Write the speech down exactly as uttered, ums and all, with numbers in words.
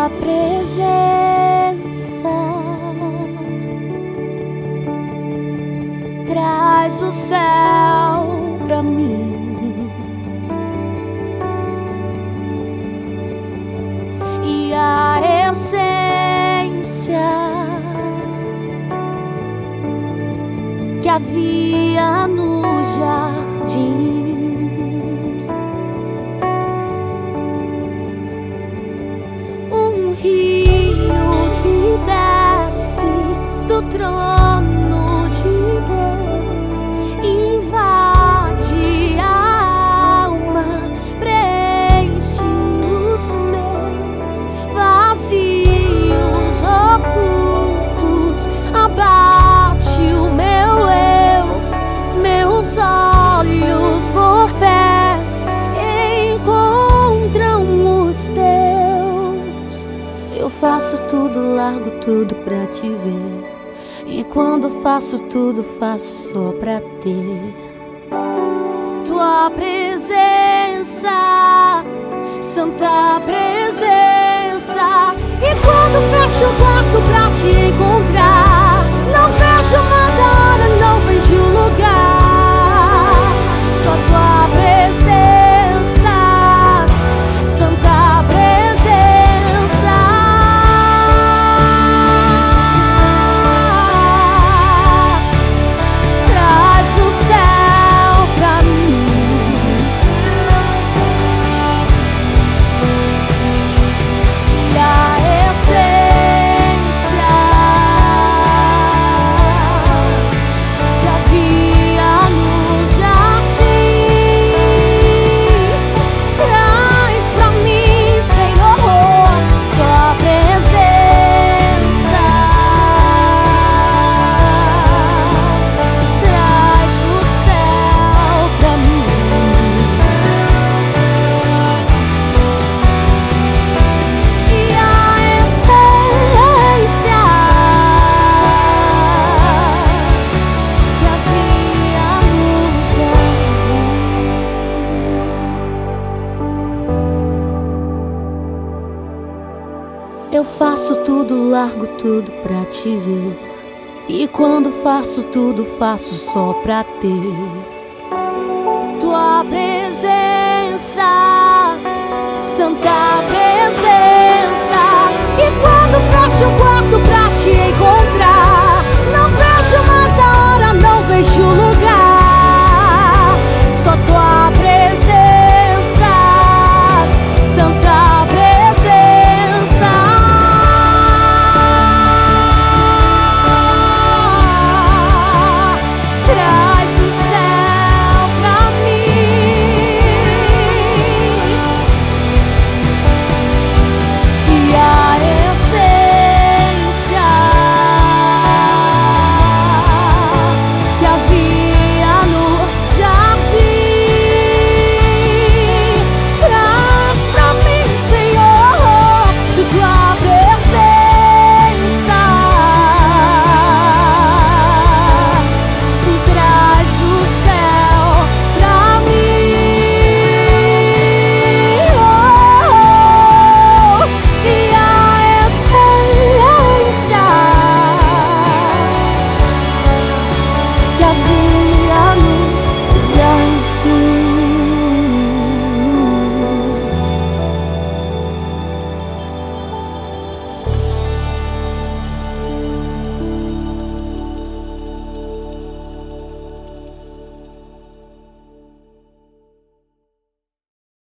tua presença traz o céu pra mim, e a essência que havia no jardim. Um rio que desce do trono de Deus, invade a alma, preenche os meus vazios ocultos, abate o meu eu, meus olhos por fé encontram os teus. Eu faço tudo, largo tudo pra te ver, e quando faço tudo, faço só pra ter tua presença, santa presença. E quando fecho o quarto pra te encontrar, não vejo mais a hora, não vejo o lugar, só tua presença, santa presença. Traz o céu pra mim, e a essência que havia no jardim. Traz pra mim, Senhor, tua presença. Traz o céu pra mim, e a essência que havia no jardim. Eu faço tudo, largo tudo pra te ver, e quando faço tudo, faço só pra ter tua presença.